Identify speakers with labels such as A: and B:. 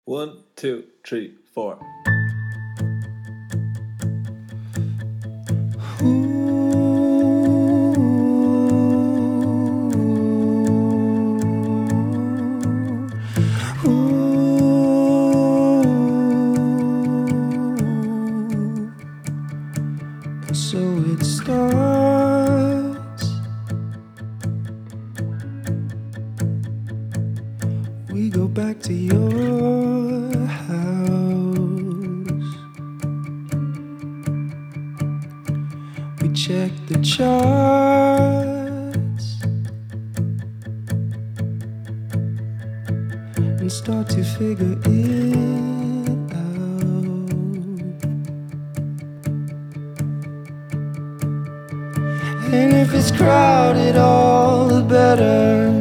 A: One, two, three, four.
B: And so it starts. We go back to your house. We check the charts and start to figure it out. And if it's crowded, all the better.